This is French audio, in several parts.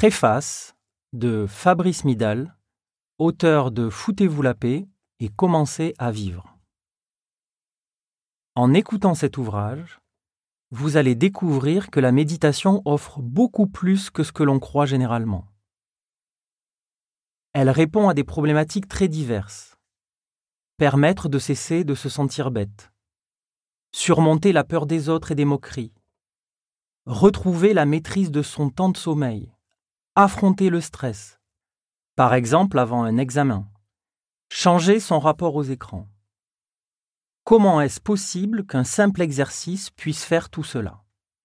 Préface de Fabrice Midal, auteur de Foutez-vous la paix et commencez à vivre. En écoutant cet ouvrage, vous allez découvrir que la méditation offre beaucoup plus que ce que l'on croit généralement. Elle répond à des problématiques très diverses. Permettre de cesser de se sentir bête. Surmonter la peur des autres et des moqueries. Retrouver la maîtrise de son temps de sommeil. Affronter le stress. Par exemple avant un examen. Changer son rapport aux écrans. Comment est-ce possible qu'un simple exercice puisse faire tout cela?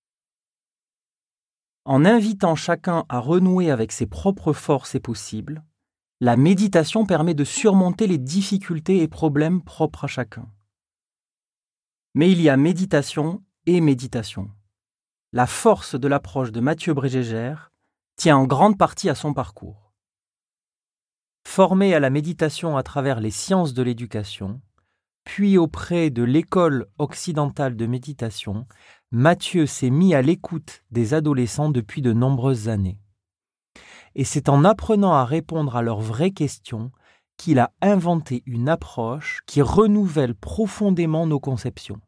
En invitant chacun à renouer avec ses propres forces et possibles, la méditation permet de surmonter les difficultés et problèmes propres à chacun. Mais il y a méditation et méditation. La force de l'approche de Mathieu Brégégère tient en grande partie à son parcours. Formé à la méditation à travers les sciences de l'éducation, puis auprès de l'École occidentale de méditation, Mathieu s'est mis à l'écoute des adolescents depuis de nombreuses années. Et c'est en apprenant à répondre à leurs vraies questions qu'il a inventé une approche qui renouvelle profondément nos conceptions.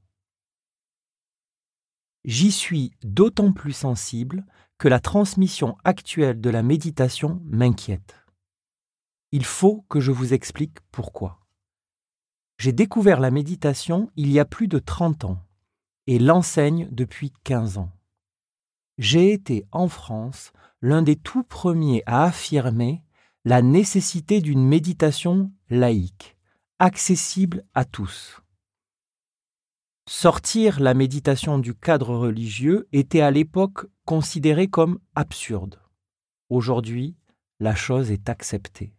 J'y suis d'autant plus sensible que la transmission actuelle de la méditation m'inquiète. Il faut que je vous explique pourquoi. J'ai découvert la méditation il y a plus de 30 ans et l'enseigne depuis 15 ans. J'ai été en France l'un des tout premiers à affirmer la nécessité d'une méditation laïque, accessible à tous. Sortir la méditation du cadre religieux était à l'époque considéré comme absurde. Aujourd'hui, la chose est acceptée.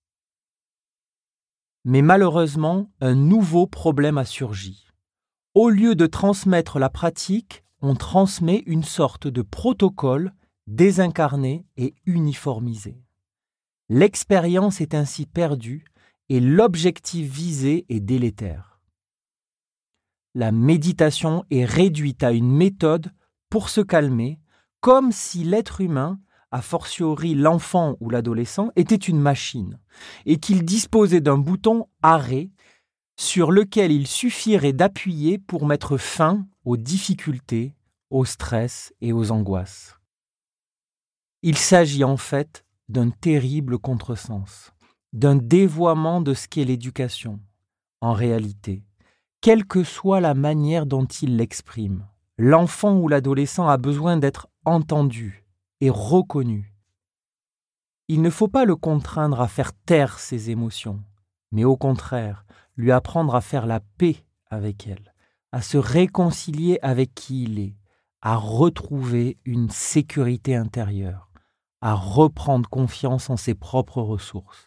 Mais malheureusement, un nouveau problème a surgi. Au lieu de transmettre la pratique, on transmet une sorte de protocole désincarné et uniformisé. L'expérience est ainsi perdue et l'objectif visé est délétère. La méditation est réduite à une méthode pour se calmer, comme si l'être humain, a fortiori l'enfant ou l'adolescent, était une machine et qu'il disposait d'un bouton arrêt sur lequel il suffirait d'appuyer pour mettre fin aux difficultés, au stress et aux angoisses. Il s'agit en fait d'un terrible contresens, d'un dévoiement de ce qu'est l'éducation. En réalité, quelle que soit la manière dont il l'exprime, l'enfant ou l'adolescent a besoin d'être entendu et reconnu. Il ne faut pas le contraindre à faire taire ses émotions, mais au contraire, lui apprendre à faire la paix avec elles, à se réconcilier avec qui il est, à retrouver une sécurité intérieure, à reprendre confiance en ses propres ressources.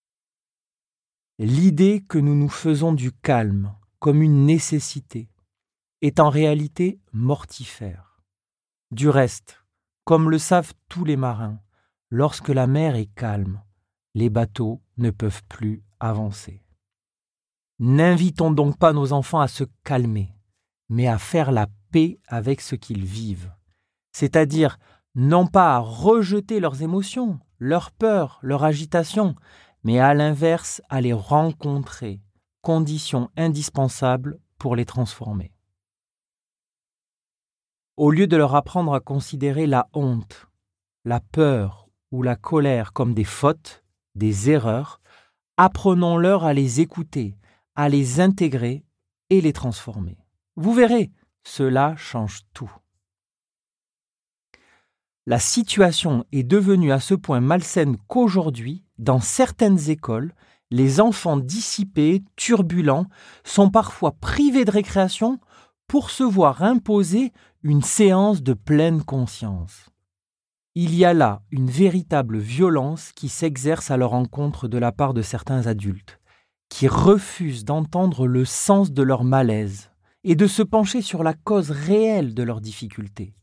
L'idée que nous nous faisons du calme comme une nécessité est en réalité mortifère. Du reste, comme le savent tous les marins, lorsque la mer est calme, les bateaux ne peuvent plus avancer. N'invitons donc pas nos enfants à se calmer, mais à faire la paix avec ce qu'ils vivent, c'est-à-dire non pas à rejeter leurs émotions, leurs peurs, leur agitation, mais à l'inverse à les rencontrer, condition indispensable pour les transformer. Au lieu de leur apprendre à considérer la honte, la peur ou la colère comme des fautes, des erreurs, apprenons-leur à les écouter, à les intégrer et les transformer. Vous verrez, cela change tout. La situation est devenue à ce point malsaine qu'aujourd'hui, dans certaines écoles, les enfants dissipés, turbulents, sont parfois privés de récréation pour se voir imposer une séance de pleine conscience. Il y a là une véritable violence qui s'exerce à leur encontre de la part de certains adultes, qui refusent d'entendre le sens de leur malaise et de se pencher sur la cause réelle de leurs difficultés.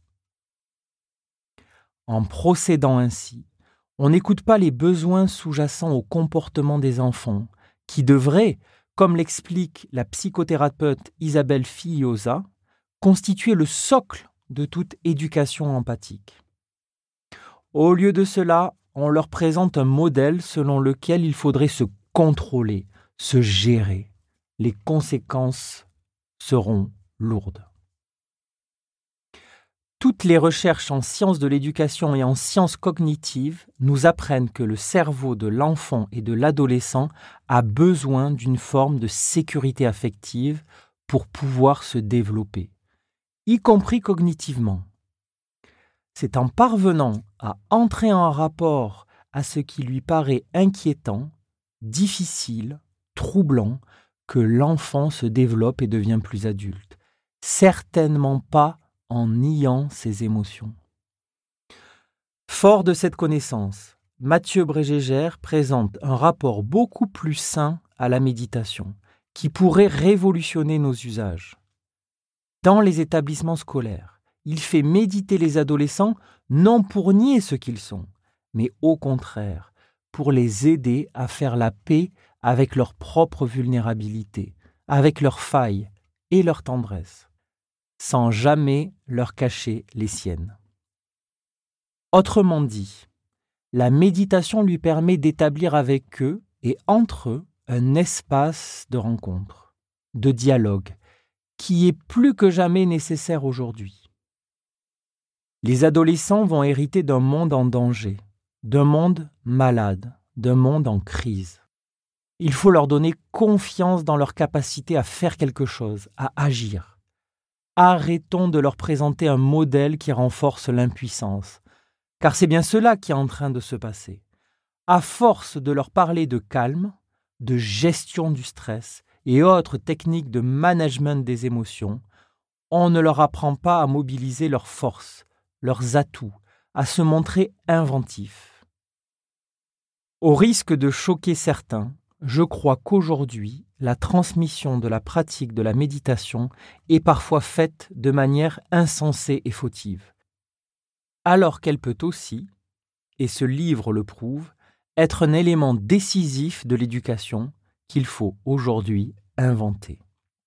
En procédant ainsi, on n'écoute pas les besoins sous-jacents au comportement des enfants, qui devraient, comme l'explique la psychothérapeute Isabelle Filiosa, constituer le socle de toute éducation empathique. Au lieu de cela, on leur présente un modèle selon lequel il faudrait se contrôler, se gérer. Les conséquences seront lourdes. Toutes les recherches en sciences de l'éducation et en sciences cognitives nous apprennent que le cerveau de l'enfant et de l'adolescent a besoin d'une forme de sécurité affective pour pouvoir se développer, y compris cognitivement. C'est en parvenant à entrer en rapport à ce qui lui paraît inquiétant, difficile, troublant, que l'enfant se développe et devient plus adulte. Certainement pas en niant ses émotions. Fort de cette connaissance, Mathieu Bregégère présente un rapport beaucoup plus sain à la méditation, qui pourrait révolutionner nos usages. Dans les établissements scolaires, il fait méditer les adolescents non pour nier ce qu'ils sont, mais au contraire, pour les aider à faire la paix avec leur propre vulnérabilité, avec leurs failles et leur tendresse, sans jamais leur cacher les siennes. Autrement dit, la méditation lui permet d'établir avec eux et entre eux un espace de rencontre, de dialogue, qui est plus que jamais nécessaire aujourd'hui. Les adolescents vont hériter d'un monde en danger, d'un monde malade, d'un monde en crise. Il faut leur donner confiance dans leur capacité à faire quelque chose, à agir. Arrêtons de leur présenter un modèle qui renforce l'impuissance, car c'est bien cela qui est en train de se passer. À force de leur parler de calme, de gestion du stress et autres techniques de management des émotions, on ne leur apprend pas à mobiliser leurs forces, leurs atouts, à se montrer inventifs. Au risque de choquer certains, je crois qu'aujourd'hui, la transmission de la pratique de la méditation est parfois faite de manière insensée et fautive, alors qu'elle peut aussi, et ce livre le prouve, être un élément décisif de l'éducation qu'il faut aujourd'hui inventer.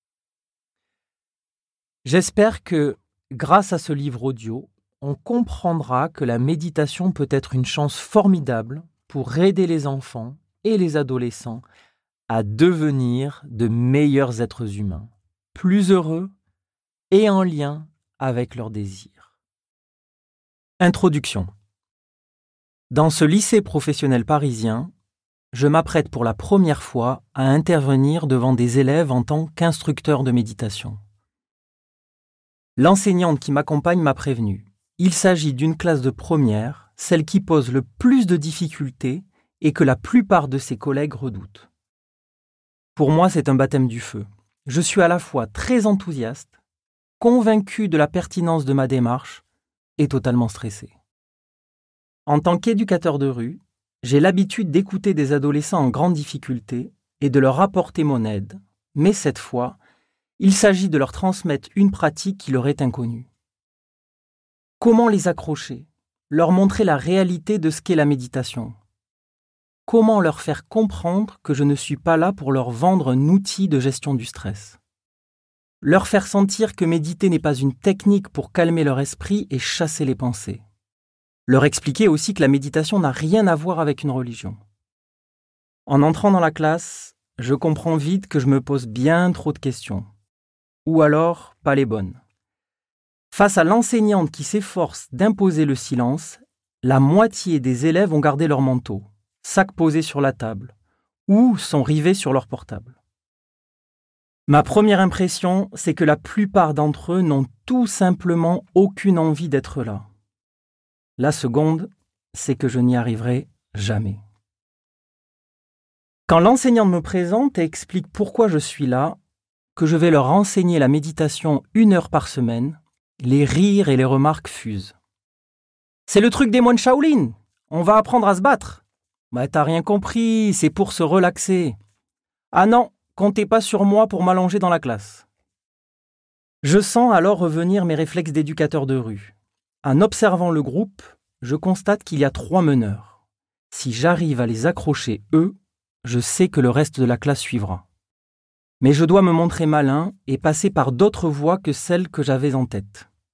J'espère que, grâce à ce livre audio, on comprendra que la méditation peut être une chance formidable pour aider les enfants et les adolescents à devenir de meilleurs êtres humains, plus heureux et en lien avec leurs désirs. Introduction. Dans ce lycée professionnel parisien, je m'apprête pour la première fois à intervenir devant des élèves en tant qu'instructeur de méditation. L'enseignante qui m'accompagne m'a prévenu. Il s'agit d'une classe de première, celle qui pose le plus de difficultés et que la plupart de ses collègues redoutent. Pour moi, c'est un baptême du feu. Je suis à la fois très enthousiaste, convaincu de la pertinence de ma démarche et totalement stressé. En tant qu'éducateur de rue, j'ai l'habitude d'écouter des adolescents en grande difficulté et de leur apporter mon aide, mais cette fois, il s'agit de leur transmettre une pratique qui leur est inconnue. Comment les accrocher, leur montrer la réalité de ce qu'est la méditation? Comment leur faire comprendre que je ne suis pas là pour leur vendre un outil de gestion du stress? Leur faire sentir que méditer n'est pas une technique pour calmer leur esprit et chasser les pensées. Leur expliquer aussi que la méditation n'a rien à voir avec une religion. En entrant dans la classe, je comprends vite que je me pose bien trop de questions. Ou alors, pas les bonnes. Face à l'enseignante qui s'efforce d'imposer le silence, la moitié des élèves ont gardé leur manteau, sac posé sur la table, ou sont rivés sur leur portable. Ma première impression, c'est que la plupart d'entre eux n'ont tout simplement aucune envie d'être là. La seconde, c'est que je n'y arriverai jamais. Quand l'enseignante me présente et explique pourquoi je suis là, que je vais leur enseigner la méditation 1 heure par semaine, les rires et les remarques fusent. « C'est le truc des moines Shaolin, on va apprendre à se battre. »« Bah t'as rien compris, c'est pour se relaxer. »« Ah non, comptez pas sur moi pour m'allonger dans la classe. » Je sens alors revenir mes réflexes d'éducateur de rue. En observant le groupe, je constate qu'il y a 3 meneurs. Si j'arrive à les accrocher eux, je sais que le reste de la classe suivra. Mais je dois me montrer malin et passer par d'autres voies que celles que j'avais en tête.